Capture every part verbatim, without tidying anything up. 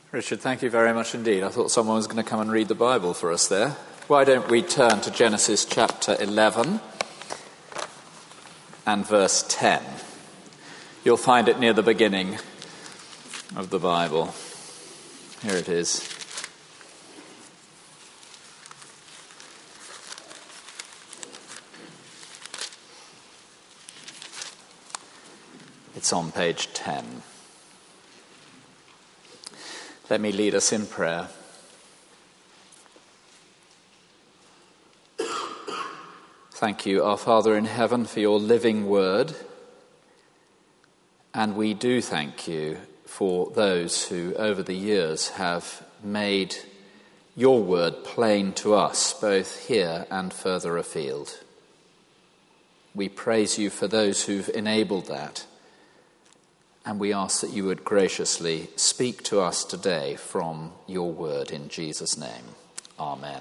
Richard, thank you very much indeed. I thought someone was going to come and read the Bible for us there. Why don't we turn to Genesis chapter eleven and verse ten. You'll find it near the beginning of the Bible. Here it is. It's on page ten. Let me lead us in prayer. Thank you, our Father in heaven, for your living word. And we do thank you for those who over the years have made your word plain to us, both here and further afield. We praise you for those who've enabled that. And we ask that you would graciously speak to us today from your word in Jesus' name. Amen.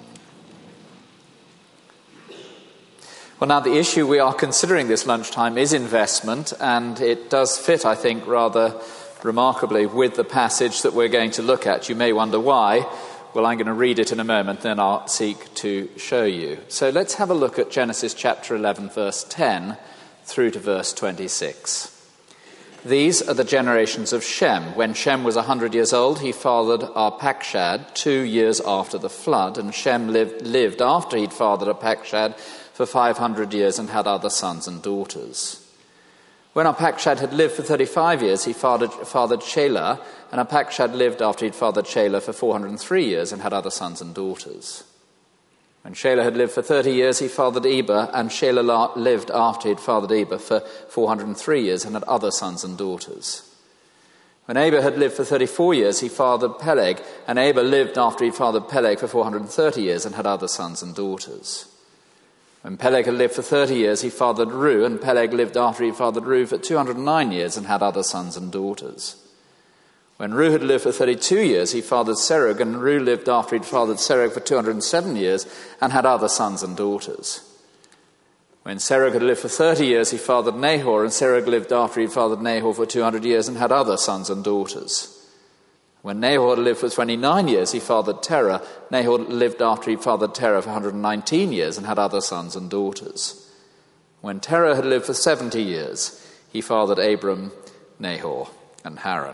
Well, now the issue we are considering this lunchtime is investment, and it does fit, I think, rather remarkably with the passage that we're going to look at. You may wonder why. Well, I'm going to read it in a moment, then I'll seek to show you. So let's have a look at Genesis chapter eleven, verse ten, through to verse twenty-six. These are the generations of Shem. When Shem was a hundred years old, he fathered Arpachshad two years after the flood, and Shem lived, lived after he'd fathered Arpachshad for five hundred years and had other sons and daughters. When Arpachshad had lived for thirty-five years, he fathered, fathered Shelah, and Arpachshad lived after he'd fathered Shelah for four hundred three years and had other sons and daughters. When Shelah had lived for thirty years, he fathered Eber, and Shelah lived after he'd fathered Eber for four hundred three years and had other sons and daughters. When Eber had lived for thirty-four years, he fathered Peleg, and Eber lived after he'd fathered Peleg for four hundred thirty years and had other sons and daughters. When Peleg had lived for thirty years, he fathered Ru, and Peleg lived after he fathered Ru for two hundred nine years and had other sons and daughters. When Ru had lived for thirty-two years, he fathered Serug, and Ru lived after he'd fathered Serug for two hundred seven years and had other sons and daughters. When Serug had lived for thirty years, he fathered Nahor, and Serug lived after he'd fathered Nahor for two hundred years and had other sons and daughters. When Nahor had lived for twenty-nine years, he fathered Terah. Nahor lived after he fathered Terah for one hundred nineteen years and had other sons and daughters. When Terah had lived for seventy years, he fathered Abram, Nahor, and Haran.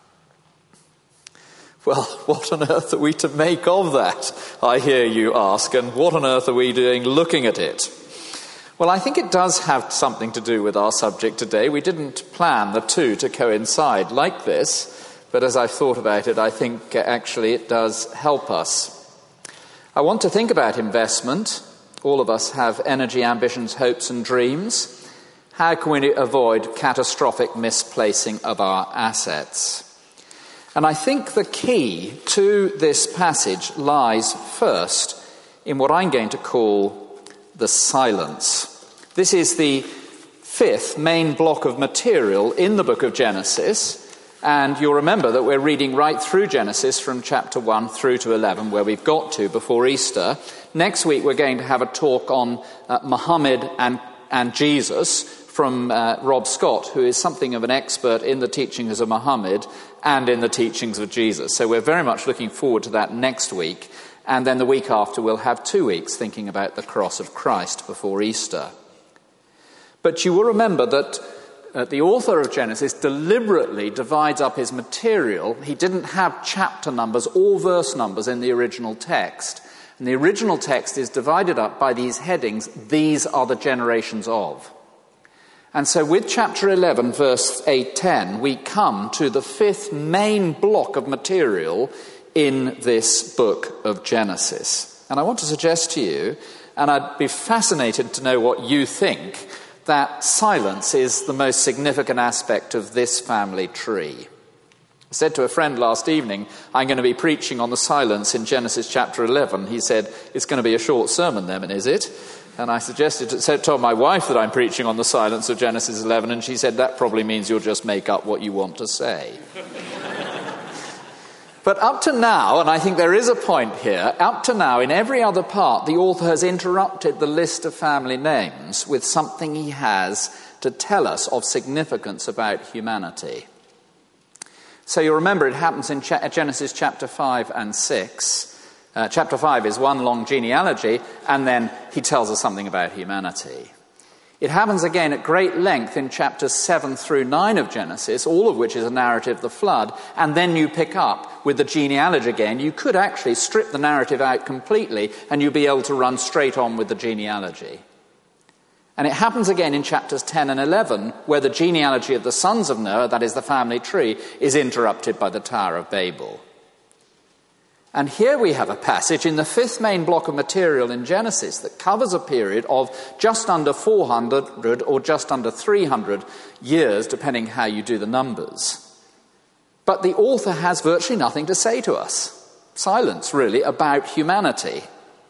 Well, what on earth are we to make of that, I hear you ask, and what on earth are we doing looking at it? Well, I think it does have something to do with our subject today. We didn't plan the two to coincide like this, but as I've thought about it, I think actually it does help us. I want to think about investment. All of us have energy, ambitions, hopes, and dreams. How can we avoid catastrophic misplacing of our assets? And I think the key to this passage lies first in what I'm going to call the silence. This is the fifth main block of material in the book of Genesis, and you'll remember that we're reading right through Genesis from chapter one through to eleven, where we've got to before Easter. Next week we're going to have a talk on uh, Muhammad and, and Jesus from uh, Rob Scott, who is something of an expert in the teachings of Muhammad and in the teachings of Jesus. So we're very much looking forward to that next week. And then the week after we'll have two weeks thinking about the cross of Christ before Easter. But you will remember that uh, the author of Genesis deliberately divides up his material. He didn't have chapter numbers or verse numbers in the original text. And the original text is divided up by these headings, these are the generations of. And so with chapter eleven, verse eight ten, we come to the fifth main block of material in this book of Genesis. And I want to suggest to you, and I'd be fascinated to know what you think, that silence is the most significant aspect of this family tree. I said to a friend last evening, I'm going to be preaching on the silence in Genesis chapter eleven. He said, it's going to be a short sermon then, is it? And I suggested, so told my wife that I'm preaching on the silence of Genesis eleven, and she said, that probably means you'll just make up what you want to say. But up to now, and I think there is a point here, up to now, in every other part, the author has interrupted the list of family names with something he has to tell us of significance about humanity. So you'll remember it happens in Genesis chapter five and six. Uh, chapter five is one long genealogy, and then he tells us something about humanity. It happens again at great length in chapters seven through nine of Genesis, all of which is a narrative of the flood, and then you pick up with the genealogy again. You could actually strip the narrative out completely, and you'd be able to run straight on with the genealogy. And it happens again in chapters ten and eleven, where the genealogy of the sons of Noah, that is the family tree, is interrupted by the Tower of Babel. And here we have a passage in the fifth main block of material in Genesis that covers a period of just under four hundred or just under three hundred years, depending how you do the numbers. But the author has virtually nothing to say to us. Silence, really, about humanity.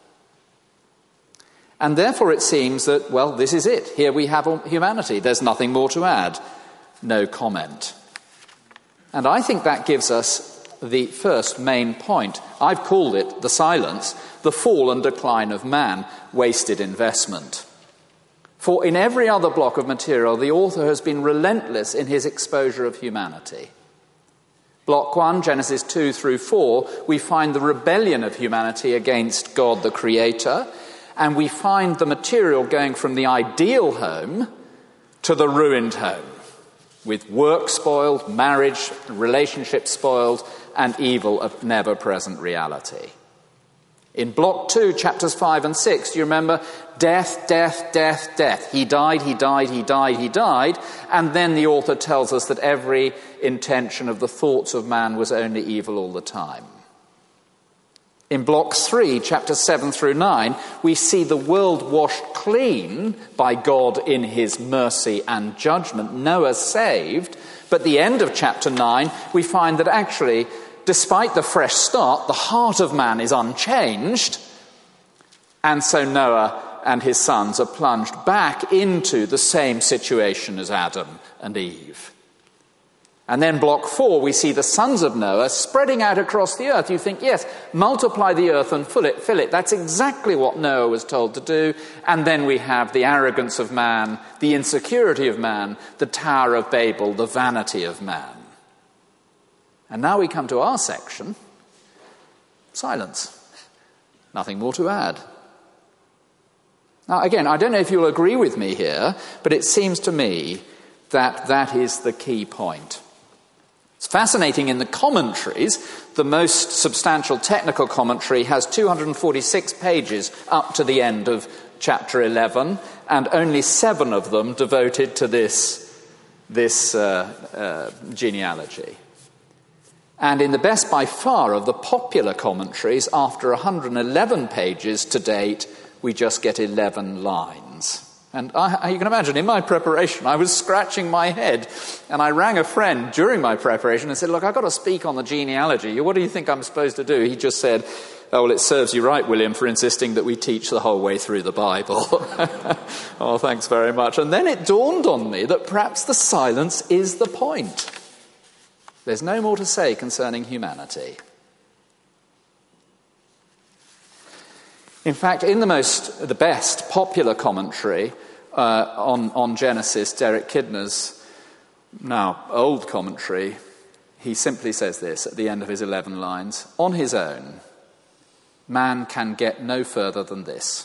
And therefore it seems that, well, this is it. Here we have humanity. There's nothing more to add. No comment. And I think that gives us the first main point. I've called it the silence, the fall and decline of man, wasted investment. For in every other block of material, the author has been relentless in his exposure of humanity. Block one, Genesis two through four, we find the rebellion of humanity against God the Creator, and we find the material going from the ideal home to the ruined home, with work spoiled, marriage, relationships spoiled, and evil of never-present reality. In block two, chapters five and six, do you remember? Death, death, death, death. He died, he died, he died, he died. And then the author tells us that every intention of the thoughts of man was only evil all the time. In block three, chapters seven through nine, we see the world washed clean by God in his mercy and judgment. Noah saved. But at the end of chapter nine, we find that actually, despite the fresh start, the heart of man is unchanged. And so Noah and his sons are plunged back into the same situation as Adam and Eve. And then block four, we see the sons of Noah spreading out across the earth. You think, yes, multiply the earth and fill it, fill it. That's exactly what Noah was told to do. And then we have the arrogance of man, the insecurity of man, the Tower of Babel, the vanity of man. And now we come to our section. Silence. Nothing more to add. Now, again, I don't know if you'll agree with me here, but it seems to me that that is the key point. It's fascinating in the commentaries. The most substantial technical commentary has two hundred forty-six pages up to the end of chapter eleven, and only seven of them devoted to this, this uh, uh, genealogy. And in the best by far of the popular commentaries, after one hundred eleven pages to date, we just get eleven lines. And I, you can imagine, in my preparation, I was scratching my head, and I rang a friend during my preparation and said, look, I've got to speak on the genealogy. What do you think I'm supposed to do? He just said, oh, well, it serves you right, William, for insisting that we teach the whole way through the Bible. Oh, thanks very much. And then it dawned on me that perhaps the silence is the point. There's no more to say concerning humanity. In fact, in the most, the best popular commentary uh, on, on Genesis, Derek Kidner's now old commentary, he simply says this at the end of his eleven lines: on his own, man can get no further than this.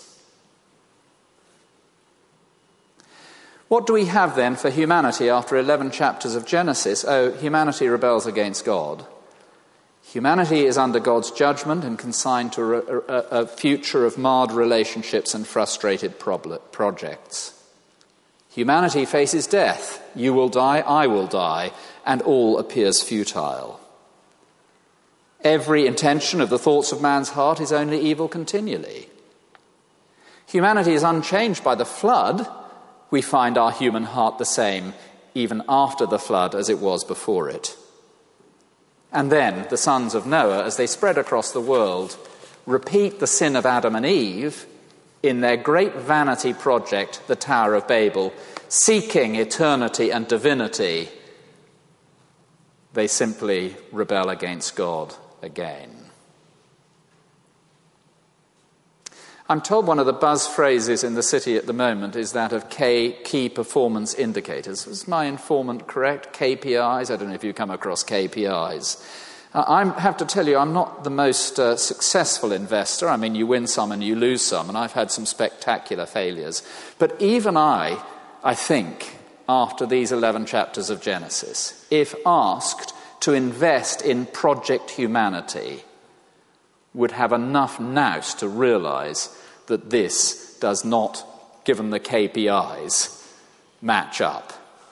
What do we have then for humanity after eleven chapters of Genesis? Oh, humanity rebels against God. Humanity is under God's judgment and consigned to a, a, a future of marred relationships and frustrated prob- projects. Humanity faces death. You will die, I will die, and all appears futile. Every intention of the thoughts of man's heart is only evil continually. Humanity is unchanged by the flood. We find our human heart the same even after the flood as it was before it. And then the sons of Noah, as they spread across the world, repeat the sin of Adam and Eve in their great vanity project, the Tower of Babel, seeking eternity and divinity. They simply rebel against God again. I'm told one of the buzz phrases in the city at the moment is that of K, key performance indicators. Is my informant correct? K P Is? I don't know if you come across K P Is. Uh, I have to tell you, I'm not the most uh, successful investor. I mean, you win some and you lose some, and I've had some spectacular failures. But even I, I think, after these eleven chapters of Genesis, if asked to invest in Project Humanity, would have enough nous to realise that this does not, given the K P Is, match up.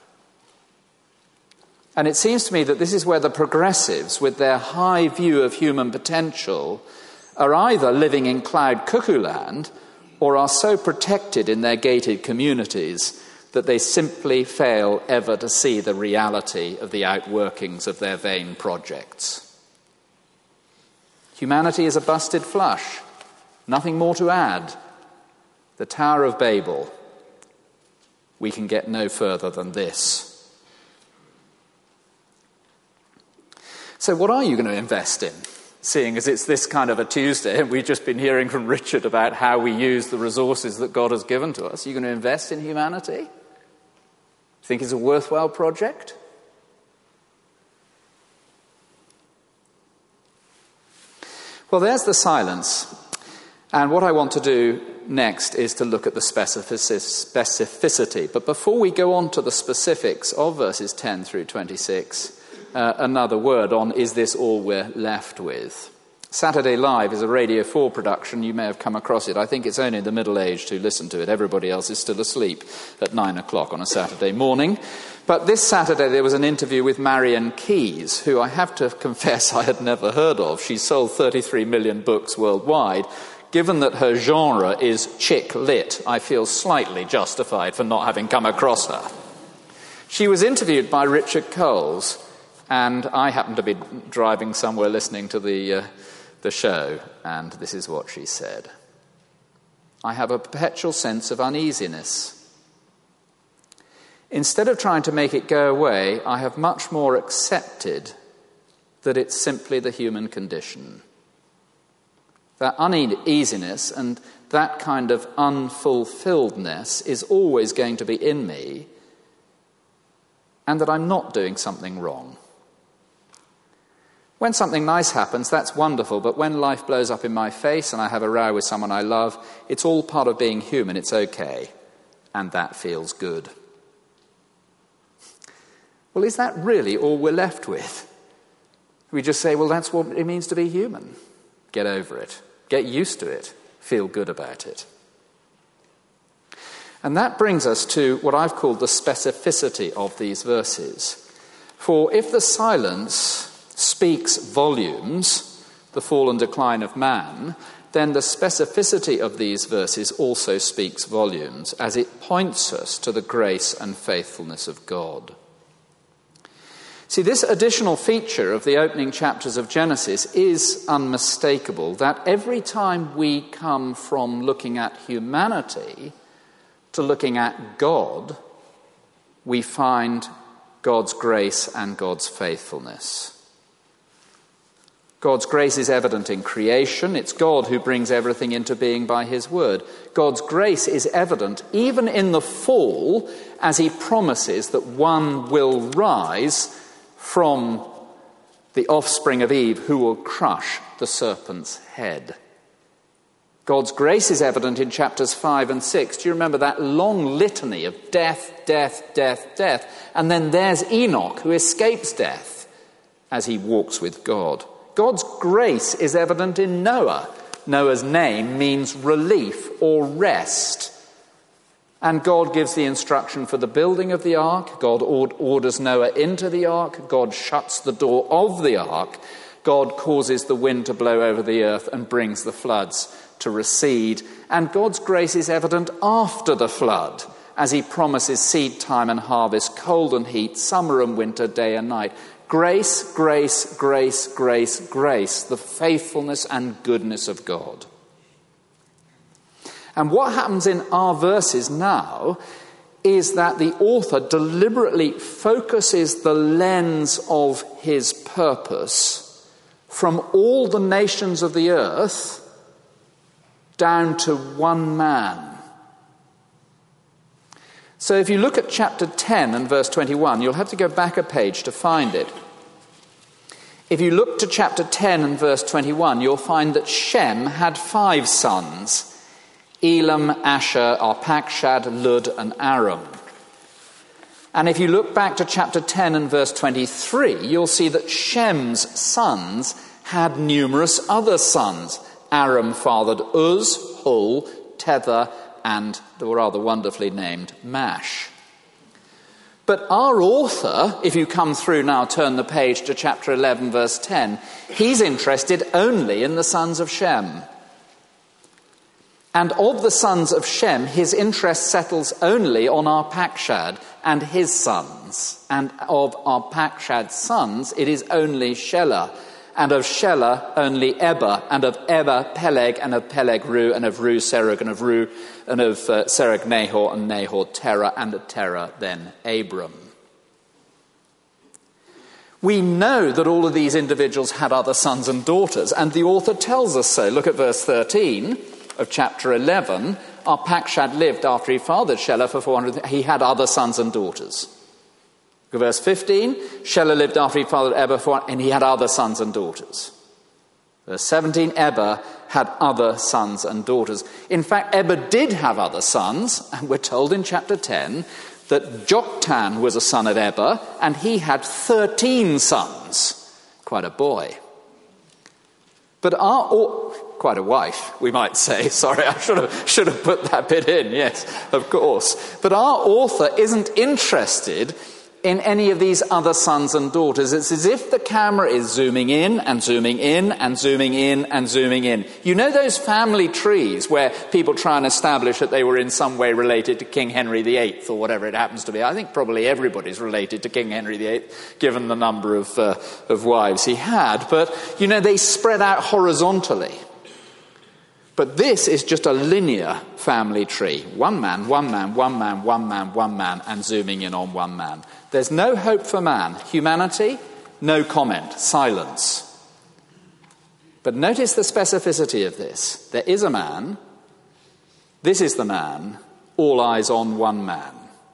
And it seems to me that this is where the progressives, with their high view of human potential, are either living in cloud cuckoo land or are so protected in their gated communities that they simply fail ever to see the reality of the outworkings of their vain projects. Humanity is a busted flush. Nothing more to add. The Tower of Babel. We can get no further than this. So what are you going to invest in? Seeing as it's this kind of a Tuesday and we've just been hearing from Richard about how we use the resources that God has given to us. Are you going to invest in humanity? Think it's a worthwhile project? Well, there's the silence. And what I want to do next is to look at the specificity. But before we go on to the specifics of verses ten through twenty-six, uh, another word on, is this all we're left with? Saturday Live is a Radio four production. You may have come across it. I think it's only the middle-aged who listen to it. Everybody else is still asleep at nine o'clock on a Saturday morning. But this Saturday there was an interview with Marian Keyes, who I have to confess I had never heard of. She's sold thirty-three million books worldwide. Given that her genre is chick lit, I feel slightly justified for not having come across her. She was interviewed by Richard Coles, and I happened to be driving somewhere listening to the, uh, the show, and this is what she said. I have a perpetual sense of uneasiness. Instead of trying to make it go away, I have much more accepted that it's simply the human condition. That uneasiness and that kind of unfulfilledness is always going to be in me, and that I'm not doing something wrong. When something nice happens, that's wonderful, but when life blows up in my face and I have a row with someone I love, it's all part of being human, it's okay, and that feels good. Well, is that really all we're left with? We just say, well, that's what it means to be human. Get over it. Get used to it. Feel good about it. And that brings us to what I've called the specificity of these verses. For if the silence speaks volumes, the fall and decline of man, then the specificity of these verses also speaks volumes, as it points us to the grace and faithfulness of God. See, this additional feature of the opening chapters of Genesis is unmistakable, that every time we come from looking at humanity to looking at God, we find God's grace and God's faithfulness. God's grace is evident in creation. It's God who brings everything into being by his word. God's grace is evident even in the fall, as he promises that one will rise from the offspring of Eve who will crush the serpent's head. God's grace is evident in chapters five and six. Do you remember that long litany of death, death, death, death? And then there's Enoch who escapes death as he walks with God. God's grace is evident in Noah. Noah's name means relief or rest. And God gives the instruction for the building of the ark. God orders Noah into the ark. God shuts the door of the ark. God causes the wind to blow over the earth and brings the floods to recede. And God's grace is evident after the flood, as he promises seed time and harvest, cold and heat, summer and winter, day and night. Grace, grace, grace, grace, grace, the faithfulness and goodness of God. And what happens in our verses now is that the author deliberately focuses the lens of his purpose from all the nations of the earth down to one man. So if you look at chapter ten and verse twenty-one, you'll have to go back a page to find it. If you look to chapter ten and verse twenty-one, you'll find that Shem had five sons: Elam, Asher, Arpachshad, Lud, and Aram. And if you look back to chapter ten and verse twenty-three, you'll see that Shem's sons had numerous other sons. Aram fathered Uz, Hul, Tether, and the rather wonderfully named Mash. But our author, if you come through now, turn the page to chapter eleven, verse ten, he's interested only in the sons of Shem. And of the sons of Shem, his interest settles only on Arpachshad and his sons. And of Arpachshad's sons, it is only Shelah. And of Shelah, only Eber. And of Eber, Peleg. And of Peleg, Ru. And of Ru, Serug. And of Ru, and of uh, Serug, Nahor. And Nahor, Terah. And of Terah, then Abram. We know that all of these individuals had other sons and daughters. And the author tells us so. Look at verse thirteen. Of chapter eleven, Arpachshad lived after he fathered Shelah for four hundred. He had other sons and daughters. Verse fifteen, Shelah lived after he fathered Eber, for, and he had other sons and daughters. Verse seventeen, Eber had other sons and daughters. In fact, Eber did have other sons, and we're told in chapter ten that Joktan was a son of Eber, and he had thirteen sons. Quite a boy. But our... Or, quite a wife, we might say. Sorry, I should have, should have put that bit in. Yes, of course. But our author isn't interested in any of these other sons and daughters. It's as if the camera is zooming in and zooming in and zooming in and zooming in. You know those family trees where people try and establish that they were in some way related to King Henry the Eighth or whatever it happens to be? I think probably everybody's related to King Henry the Eighth, given the number of, uh, of wives he had. But, you know, they spread out horizontally. But this is just a linear family tree. One man, one man, one man, one man, one man, and zooming in on one man. There's no hope for man. Humanity, no comment, silence. But notice the specificity of this. There is a man. This is the man. All eyes on one man.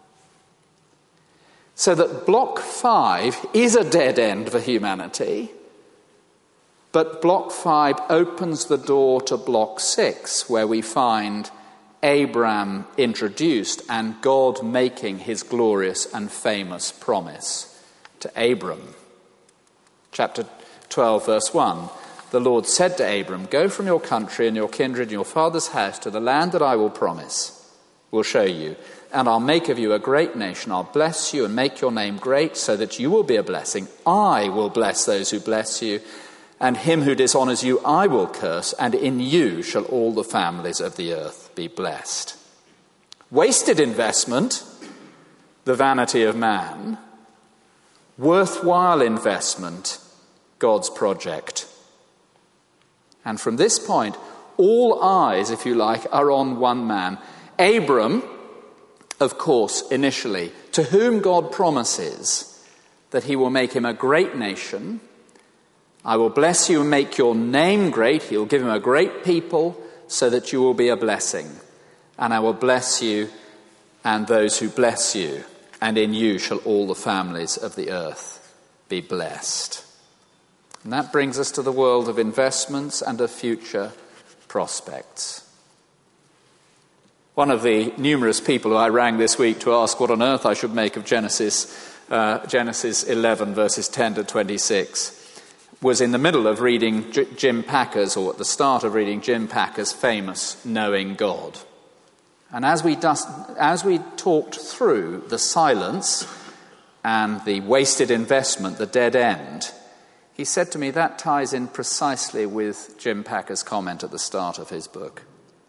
So that block five is a dead end for humanity. But block five opens the door to block six, where we find Abraham introduced and God making his glorious and famous promise to Abram. Chapter twelve, verse one. The Lord said to Abram, "Go from your country and your kindred and your father's house to the land that I will promise, will show you. And I'll make of you a great nation. I'll bless you and make your name great so that you will be a blessing. I will bless those who bless you. And him who dishonors you I will curse, and in you shall all the families of the earth be blessed." Wasted investment, the vanity of man. Worthwhile investment, God's project. And from this point, all eyes, if you like, are on one man. Abram, of course, initially, to whom God promises that he will make him a great nation. I will bless you and make your name great. He will give him a great people so that you will be a blessing. And I will bless you and those who bless you. And in you shall all the families of the earth be blessed. And that brings us to the world of investments and of future prospects. One of the numerous people who I rang this week to ask what on earth I should make of Genesis, uh, Genesis eleven, verses ten to twenty-six, was in the middle of reading J- Jim Packer's, or at the start of reading Jim Packer's famous Knowing God. And as we, dust, as we talked through the silence and the wasted investment, the dead end, he said to me that ties in precisely with Jim Packer's comment at the start of his book.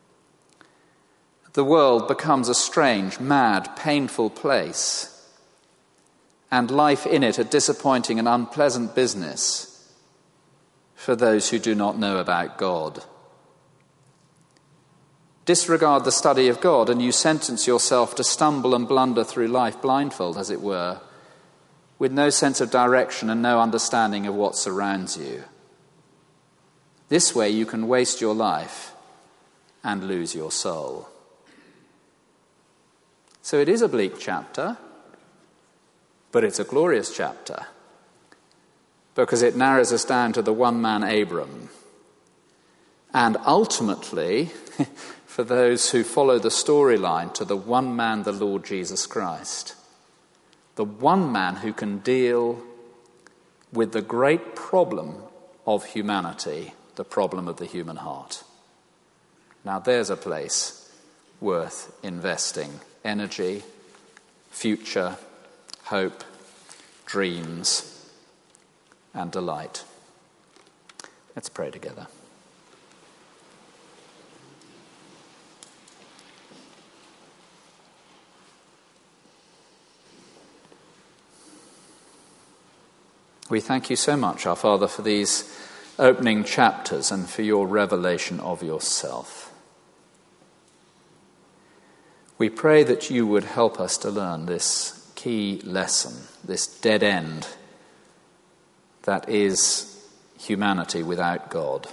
The world becomes a strange, mad, painful place, and life in it a disappointing and unpleasant business for those who do not know about God. Disregard the study of God and you sentence yourself to stumble and blunder through life blindfold, as it were, with no sense of direction and no understanding of what surrounds you. This way you can waste your life and lose your soul. So it is a bleak chapter, but it's a glorious chapter, because it narrows us down to the one man Abram. And ultimately, for those who follow the storyline, to the one man, the Lord Jesus Christ. The one man who can deal with the great problem of humanity, the problem of the human heart. Now there's a place worth investing energy, future, hope, dreams, and delight. Let's pray together. We thank you so much, our Father, for these opening chapters and for your revelation of yourself. We pray that you would help us to learn this key lesson, this dead end that is humanity without God.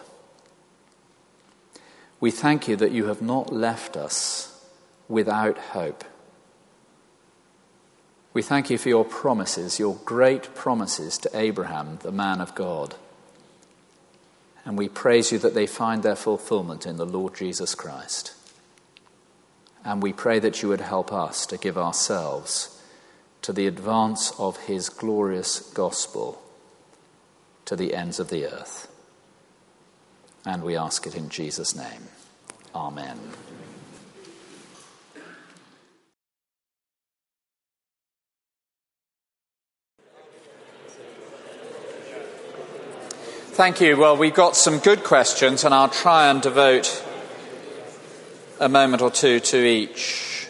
We thank you that you have not left us without hope. We thank you for your promises, your great promises to Abraham, the man of God. And we praise you that they find their fulfillment in the Lord Jesus Christ. And we pray that you would help us to give ourselves to the advance of his glorious gospel to the ends of the earth. And we ask it in Jesus' name. Amen. Thank you. Well, we've got some good questions, and I'll try and devote a moment or two to each.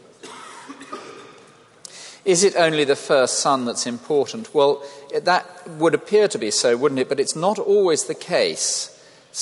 Is it only the first son that's important? Well, that would appear to be so, wouldn't it? But it's not always the case.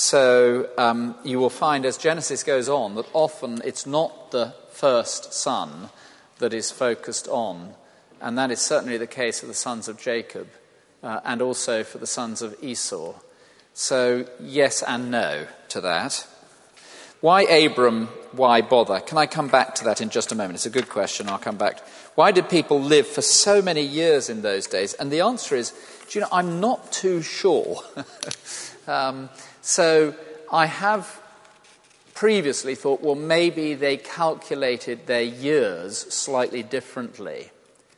So um, you will find as Genesis goes on that often it's not the first son that is focused on. And that is certainly the case of the sons of Jacob. Uh, and also for the sons of Esau. So, yes and no to that. Why Abram? Why bother? Can I come back to that in just a moment? It's a good question. I'll come back. Why did people live for so many years in those days? And the answer is, do you know, I'm not too sure. um, so I have previously thought, well, maybe they calculated their years slightly differently.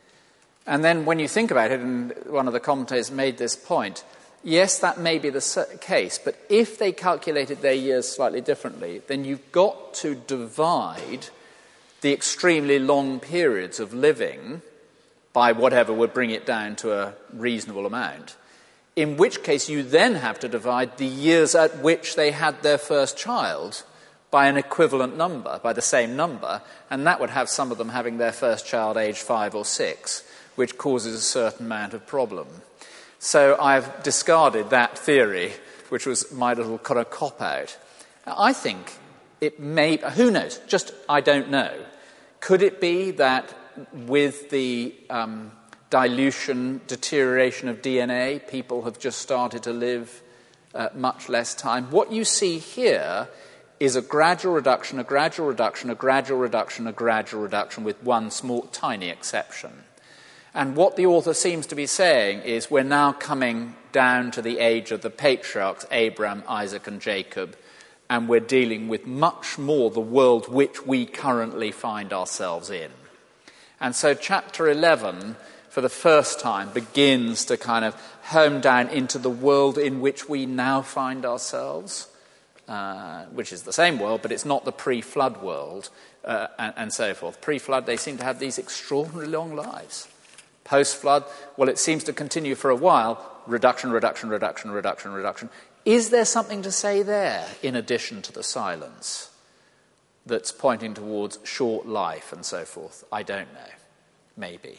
And then when you think about it, and one of the commentators made this point, yes, that may be the case, but if they calculated their years slightly differently, then you've got to divide the extremely long periods of living by whatever would bring it down to a reasonable amount, in which case you then have to divide the years at which they had their first child by an equivalent number, by the same number, and that would have some of them having their first child aged five or six, which causes a certain amount of problem. So I've discarded that theory, which was my little kind of cop-out. I think it may, who knows, just I don't know. Could it be that with the um, dilution, deterioration of D N A, people have just started to live uh, much less time? What you see here is a gradual reduction, a gradual reduction, a gradual reduction, a gradual reduction, with one small, tiny exception. And what the author seems to be saying is we're now coming down to the age of the patriarchs, Abraham, Isaac, and Jacob, and we're dealing with much more the world which we currently find ourselves in. And so chapter eleven, for the first time, begins to kind of home down into the world in which we now find ourselves, uh, which is the same world, but it's not the pre-flood world, uh, and, and so forth. Pre-flood, they seem to have these extraordinarily long lives. Post-flood, well, it seems to continue for a while. Reduction, reduction, reduction, reduction, reduction. Is there something to say there, in addition to the silence, that's pointing towards short life and so forth? I don't know. Maybe.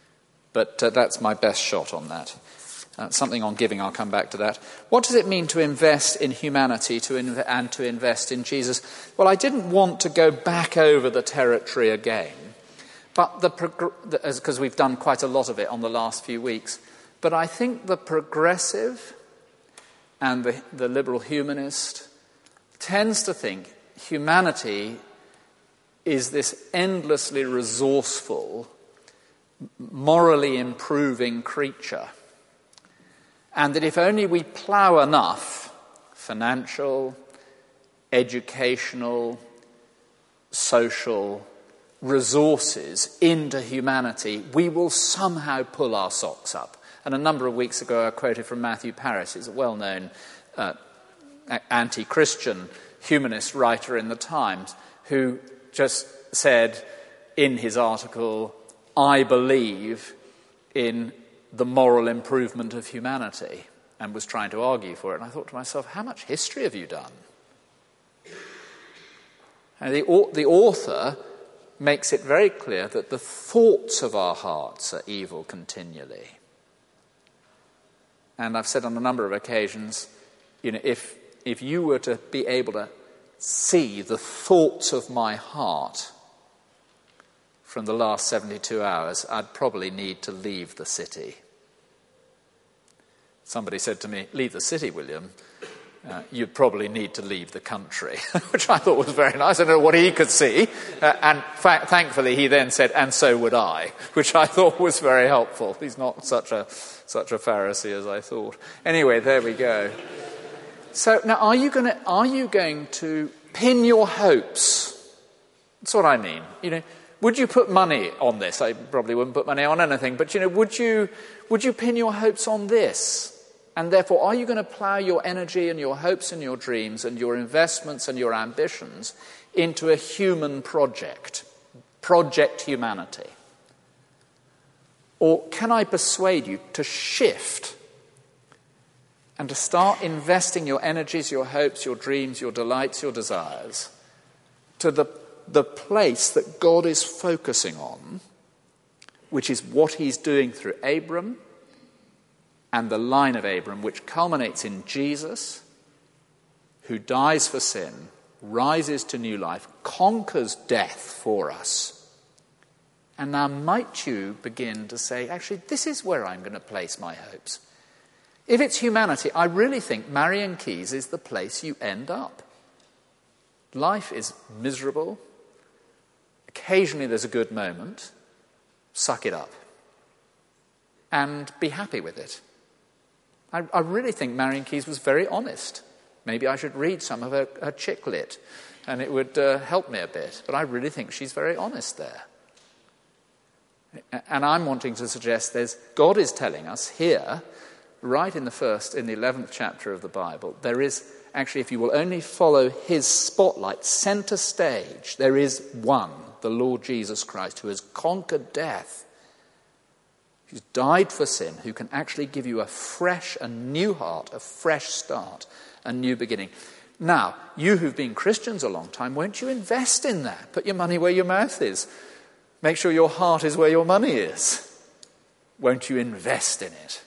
But uh, that's my best shot on that. Uh, something on giving, I'll come back to that. What does it mean to invest in humanity to inv- and to invest in Jesus? Well, I didn't want to go back over the territory again. But the because prog- we've done quite a lot of it on the last few weeks, but I think the progressive and the, the liberal humanist tends to think humanity is this endlessly resourceful, morally improving creature. And that if only we plough enough financial, educational, social resources into humanity, we will somehow pull our socks up. And a number of weeks ago I quoted from Matthew Paris. He's a well-known uh, anti-Christian humanist writer in the Times who just said in his article, I believe in the moral improvement of humanity, and was trying to argue for it. And I thought to myself, how much history have you done? And the, the author makes it very clear that the thoughts of our hearts are evil continually. And I've said on a number of occasions, you know, if if you were to be able to see the thoughts of my heart from the last seventy-two hours, I'd probably need to leave the city. Somebody said to me, leave the city, William. Uh, you'd probably need to leave the country, which I thought was very nice. I don't know what he could see. Uh, and fa- thankfully he then said, and so would I, which I thought was very helpful. He's not such a such a Pharisee as I thought. Anyway, there we go. So now are you going to are you going to pin your hopes? That's what I mean. You know, would you put money on this? I probably wouldn't put money on anything, but you know, would you would you pin your hopes on this? And therefore, are you going to plough your energy and your hopes and your dreams and your investments and your ambitions into a human project, Project Humanity? Or can I persuade you to shift and to start investing your energies, your hopes, your dreams, your delights, your desires to the, the place that God is focusing on, which is what he's doing through Abram, and the line of Abram, which culminates in Jesus, who dies for sin, rises to new life, conquers death for us. And now might you begin to say, actually, this is where I'm going to place my hopes. If it's humanity, I really think Marion Keys is the place you end up. Life is miserable. Occasionally there's a good moment. Suck it up. And be happy with it. I, I really think Marion Keys was very honest. Maybe I should read some of her, her chick lit, and it would uh, help me a bit. But I really think she's very honest there. And I'm wanting to suggest there's God is telling us here, right in the first, in the eleventh chapter of the Bible, there is actually, if you will only follow his spotlight, center stage, there is one, the Lord Jesus Christ, who has conquered death, who's died for sin, who can actually give you a fresh, a new heart, a fresh start, a new beginning. Now, you who've been Christians a long time, won't you invest in that? Put your money where your mouth is. Make sure your heart is where your money is. Won't you invest in it?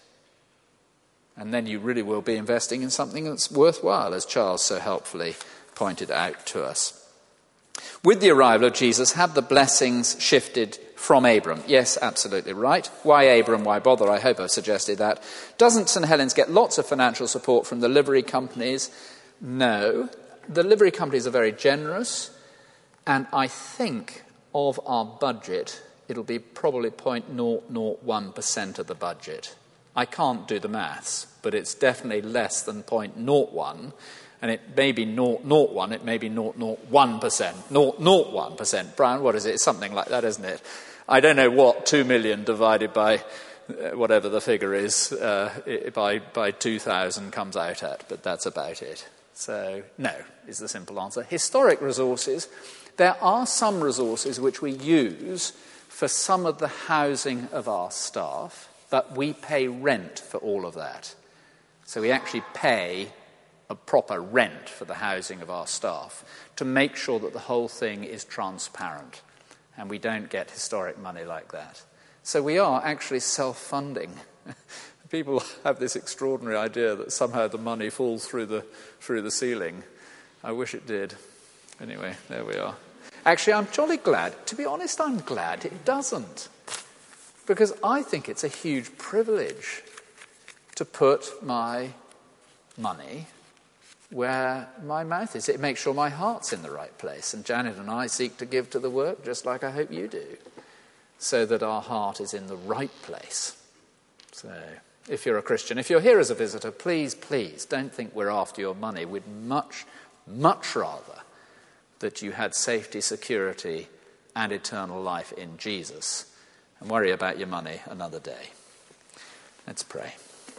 And then you really will be investing in something that's worthwhile, as Charles so helpfully pointed out to us. With the arrival of Jesus, have the blessings shifted from Abram? Yes, absolutely right. Why Abram? Why bother? I hope I've suggested that. Doesn't St Helens get lots of financial support from the livery companies? No. The livery companies are very generous, and I think of our budget, it'll be probably zero point zero zero one percent of the budget. I can't do the maths, but it's definitely less than zero point zero one. And it may be zero point zero one, it may be zero point zero one percent. zero point zero one percent. Brian, what is it? It's something like that, isn't it? I don't know what two million divided by uh, whatever the figure is, uh, by, by two thousand comes out at, but that's about it. So, no, is the simple answer. Historic resources, there are some resources which we use for some of the housing of our staff, but we pay rent for all of that. So we actually pay a proper rent for the housing of our staff to make sure that the whole thing is transparent and we don't get historic money like that. So we are actually self-funding. People have this extraordinary idea that somehow the money falls through the through the ceiling. I wish it did. Anyway, there we are. Actually, I'm jolly glad. To be honest, I'm glad it doesn't. Because I think it's a huge privilege to put my money where my mouth is. It makes sure my heart's in the right place. And Janet and I seek to give to the work just like I hope you do, so that our heart is in the right place. So if you're a Christian, if you're here as a visitor, please, please don't think we're after your money. We'd much, much rather that you had safety, security, and eternal life in Jesus, and worry about your money another day. Let's pray.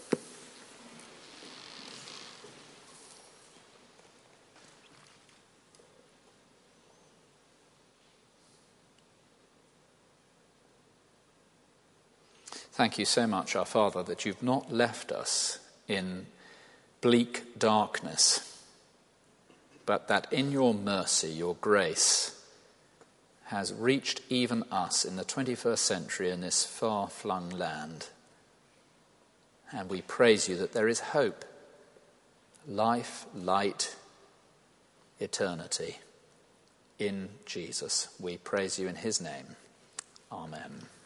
Thank you so much, our Father, that you've not left us in bleak darkness, but that in your mercy, your grace, has reached even us in the twenty-first century in this far-flung land. And we praise you that there is hope, life, light, eternity in Jesus. We praise you in his name. Amen.